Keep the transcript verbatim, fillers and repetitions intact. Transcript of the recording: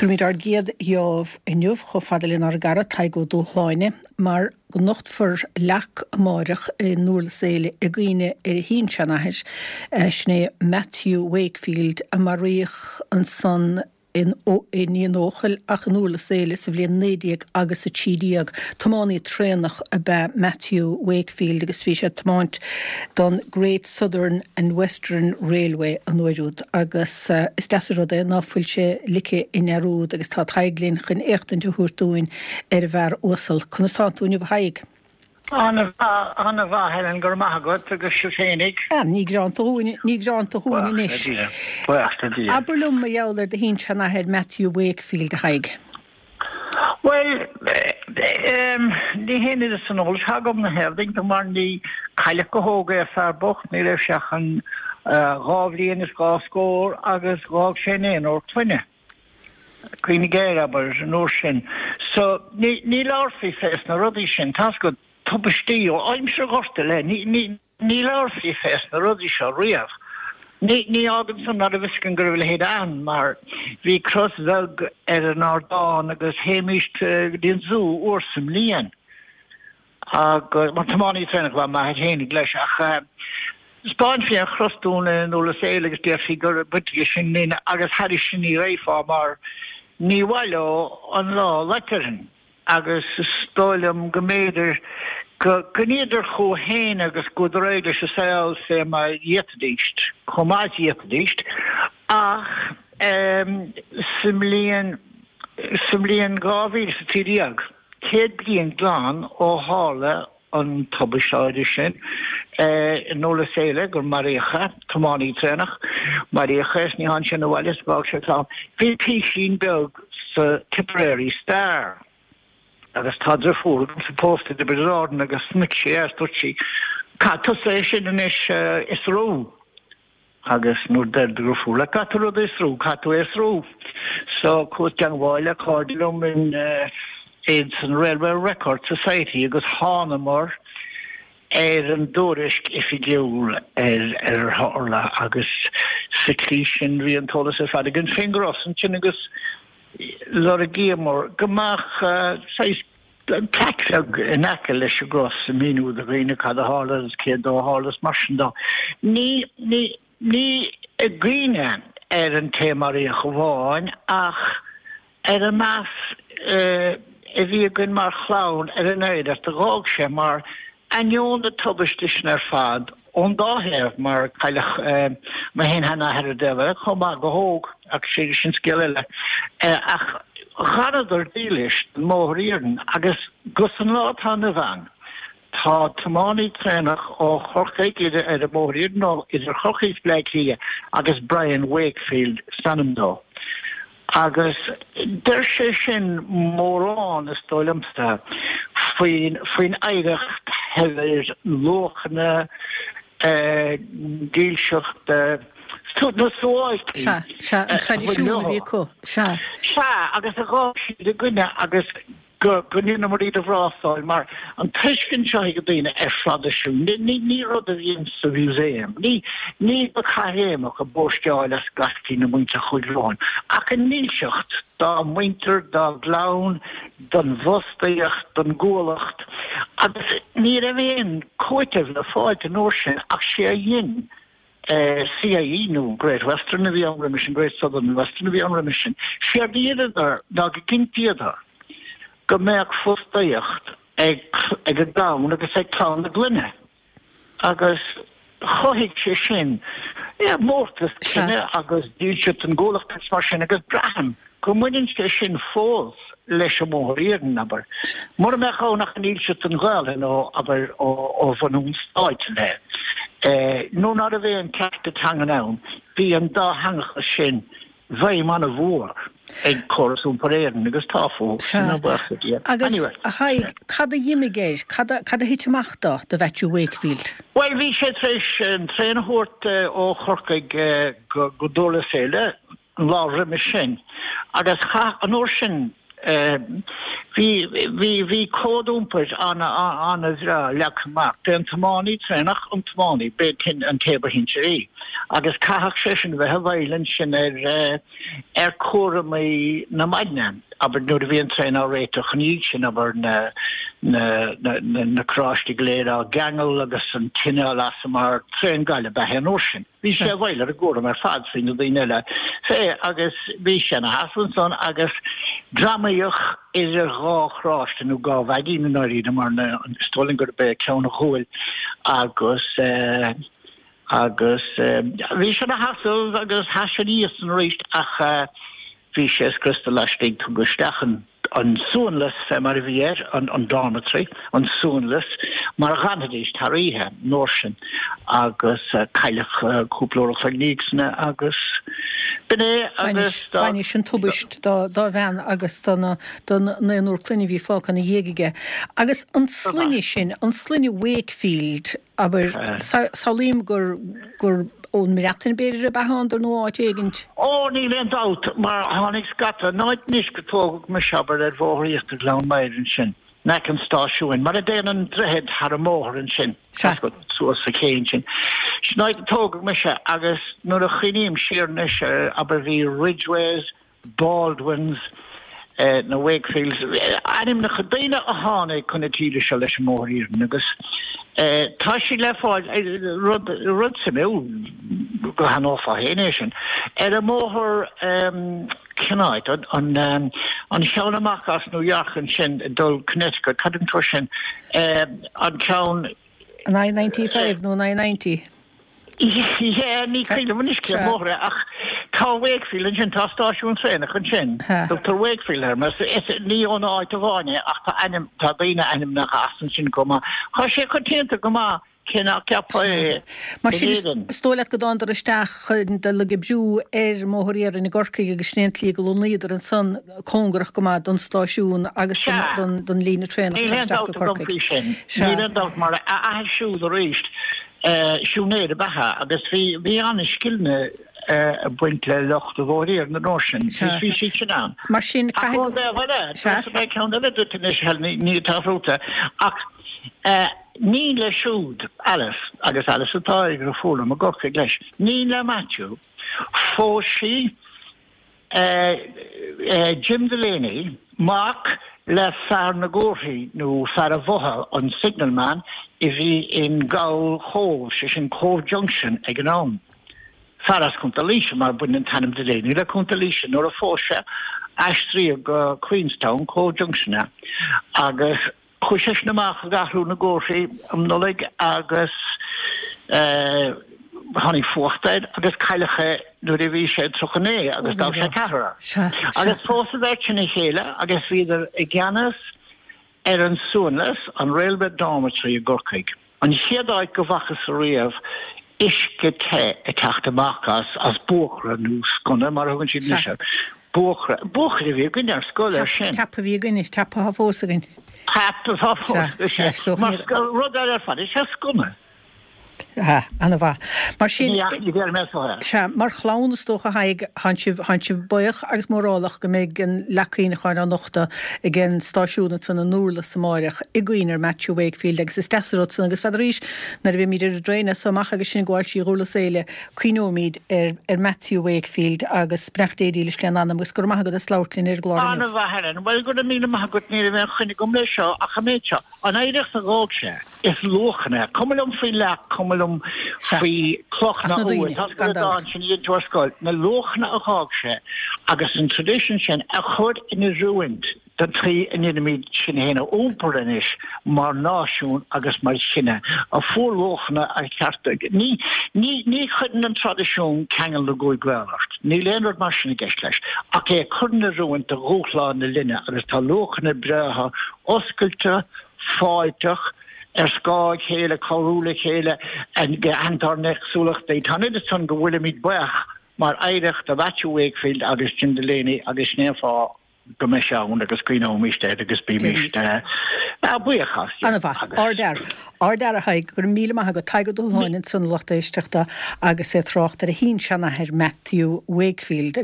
Tuairmid géad jobh inniuh cho fadalinn ar gara taigó dúchláine, mar go nocht for leach amárach nuair séile a gcuine ar a hín seanahir sné Matthew Wakefield a maríoch an son in íon óchail ach nuair séile sa bblion néideag agus sa tídíag tománaí trénach a be Matthew Wakefield agus bhí sé tomáint don Great Southern and Western Railway an nuirúd agus uh, is deasarúd é náfuil sé lice in arúd agus tá taiglín chun éachtain de thuairtúin ar bhar osal chun táúineh haig. Anna Anna bhahel an gur maithagad agus siúchénig. Ní gránta húin ní gránta húin inis. Aberlum a jouler de hín seanahir Matthew Wakefield a haig. Well, um, ní héine is an ólas hagam na herding, do mar ní caiile go hóga a fearbocht, ní raibh seach an gábhlíon is gá scór agus gáb sé éon or twine. Cuoine géir aber an óir sin. So, ní láirfaí fés na rudí sin, tas go tubistí ó aimse gorta le, ní láirfaí fés na rudí seo riamh. Ní ní ágan san nar a bhiscin gur bhfuil héad an, mar bhí crosbheg ar an Ardán agus héimiist dín zú uarsam líon. Agus mar tamánaí trénach bha maith hénig leis ach Spáin fi an chrostúna nóla séile agus déirfí gur butige sin lína agus hairi sin ní réifá mar ní bhaile an lá leiterin agus stáilm go méidir go gníidir cho héin agus go réidir se saoil sé mai dhétadíist, chomáid dhétadíist, ach um, simlíon simlíon gáhíl sa tídiag. Céad blion glán ó hála an tubaistáide sin in nóla séile gur maríocha, tománaí trénach, maríocha is ní han sin bhhaile bág se tá. Bhí písín beg sa Tipperary Star. agus tádra fúr sa pósta de beráden agus smic sé ar tutsi catú sé sin in is is rú agus nuair deir gur fúla catú is rú catú is rú so cút gan bháile cordilum in aids and Railway Record Society agus hánamar ar an dórisc ifigiúil ar ar hála agus siclí sin bhí an tólas a fadigan fingeros an sin agus Lor a gémor gemach seis plakleg en ekkel leis gros minú de réine cad a hálas cé dó hálas marsin da. Ní ní ní a gríine ar an témarí a choháin ach ar a más a bhí gunn mar chlán ar an éid ar a gág sé mar anion de tubaistis ar fad on dáhéir mar caiilech mar hen hena her dewe chomá go hóg ach sé sin skillile ach chadar dílis móríirn agus gus an lá hanna bhain tá tománaí trénach ó chorchaigide ar a móríirn nó idir chochís bleichlí agus Brian Wakefield stanamdó agus der sé sin mórrán is stoilimsta faoin faoin aigecht heir lochanna dílseacht Stút na sóid Se se an tradiisiúla bhí có se Se agus a gá de gunne agus go gunine marí a bhrásáil mar an tuiscin se go dtíine ar fradisiú ní ní rud a bhíon sa muséum ní ní ba chahéach a bórsteáil as gascí na muinte chuidráin ach an nílseacht dá muinter dá glán don bhostaíocht don ggólacht agus ní a bhéon coitimh le fáilte nóir sin ach sé a dhéon Uh, C I E nu Great Western Aviation Remission, Great Southern Western Aviation Remission. Siar díad ar, da go gintiad ar, go meach fustaíocht ag ag a dawn agus ag clán na glunne. Agus choigh sé sin, yeah, mórtas sinne agus díilseacht an ggólacht mar sin agus braham. Go muinn sé sin fós leis a móríirn aber. Mor me chá nach an díilseacht an gáil nó aber ó van ún stáit le. Uh, nó ná a bheith an ceachta tangan ann, bhí an dá hangcha sin bheith man a bhór ag chorasún paréireann agus táfó. Agus a haig, cad a dhimigéis, cad a hitteachta de Matthew Wakefield? Well, bhí sé tréis an tréanahort ó chorcaig go dóla séile, an lá riimi sin. Agus cha an óir sin vi vi vi códúmpers an an Israel leach den tamani trenach an tamani be kin an table hincherí agus kahach session we hawailen sin er er chore mei na maidnem aber nu de vi an trein á réit chnísin aber na na na na krástig léra gangel agus an tinne las mar trein gaile be hen ocean vi sé bhile a go mar fad fin a dile sé agus vi sin a hasan agus dramaoch is er ráchráste nu gá vegin naí mar an stoling go be cena hóil agus agus vi se a hasel agus hasaníos an réist ach vi sé Christa leistig tu go stechen an soonless fe mar vier an an dormitory an soonless mar ganadéis taríhe norsin agus keilich koelóch vernísne agus bene agus Baine sin tubist da bhean agus donna don naúr clunne hí fá an héige agus an slinne sin an slinne Wakefield aber salím gur gur ón mirreatain beidir a behandir nó áit éigent? Ó, ní leon dát, mar tháinig scata, náid níos go tógadh me seabar ar bhóthíocht a glán maidir sin. Nec an stáisiúin, mar a déanaan drehead har a móthir an sin. Suas a céin sin. Snáid tógadh me se agus nuair a chiníim siarnis aber bhí Ridgeways, Baldwins, Uh, na Wakefields anim na chadaine a hána chuna tíide se leis móthír agus tá sí le fáil rud sa mé go han áfa héné sin ar a móthir cinnáid an an seanamach as nóheachan sin dul Connecticut cadm tu sin an ceann nine ninety-five nó nine ninety Yeah, ní chéile man isce móra ach tá Wakefield an sin tá stáisiún féna chun sin Doctor Wakefield ar mas ní ón áit a bháine ach tá anim tá bíine anim nach asan sin goma chá sé chuténta goma cinna ceappa mar sin stóile go dándar isteach chun de le gebjú ar móthíar in gorcaí agus snéintlí go líidir an san cóngarach goma don stáisiún agus don lína tréna go corcaí. Ní dá mar a siúd a réist siúnéad a betha agus bhí bhí anna skillne a buint le locht a bhóríar na nósin hí sí sin an. Mar sin ní táróta ach ní le siúd alles agus alles atá ag go fólam a gocha leis. Ní le Matthew fó sí Jim Delaney Mark le fear na gcóthaí nó fear a bhotha an signalman i bhí in Gaul Hove sé sin Cove Junction ag an am. Fearas chunta líise mar buin an tanam Delaney le chunta líise nóair a fóise eistrí go Queenstown Cove Junction agus chuiseis naach a gathú na gcóthaí am nolig agus hannig fóchtaid agus caiilecha nuair a bhí sé trochané agus dá sé cehra. Agus fósa bheith sinna chéile agus bhíidir i gceannas ar an súnlas an railway dormitory a Gorcaig. An siadáid go bhachas a riamh isce te a teachta machas as bóchra nó scona mar thugann siad níos bóchra bóchra a bhí gine ar scoil ar sin. Tapa bhí gine tapa a fósa gine. Tapa a fósa mar rud ar ar fad is sé scona. Ha, anna bha. Mar sin se mar chlánastocha haig han si buoch agus mórálach go méid an lecaína chuir an nachta i gin stáisiúna san na núla samáireach i gcuoinar Matthew Wakefield agus is teasarot san agus fadaríis na bhí míidir a dréine samach agus sin gháil sí rúla séile cuinomíd ar ar Matthew Wakefield agus sprechtéí leis lean anam agus gur maithe go a sláirtlín ar glár. Anna bha heran, well go mí maithe go ní bheith chuinnig gom lei seo a chaméid seo an éireach a gáilse is lochanna cumlum fao le cumlum fao clochna óid sin iad tuascáil na lochna a chágse agus an tradition sin a chud ina ruint den trí in inimid sin héna ómperinis mar náisiún agus mar sinne a fórlóchna a cheartag. Ní ní ní chudan an tradiisiún ceangal le gói gwealacht. Ní léonrad mar sinna gceist leis. Ach é chudna ruint a róchláin na linne agus tá lochna breatha oscailte, fáiteach er ská chéile choúla chéile an ge antar nechsúlacht é tanid san go bhfuil míid buach mar éirecht a Matthew Wakefield agus Jim Delaney agus snéfá go me seán agus cuinomíiste agus bíimiiste buchas. Anna bha, ardar. Ardar a haig gur míle maithe go taigad dúháin san lachta isteachta agus é trácht ar a hín sena ar Matthew Wakefield.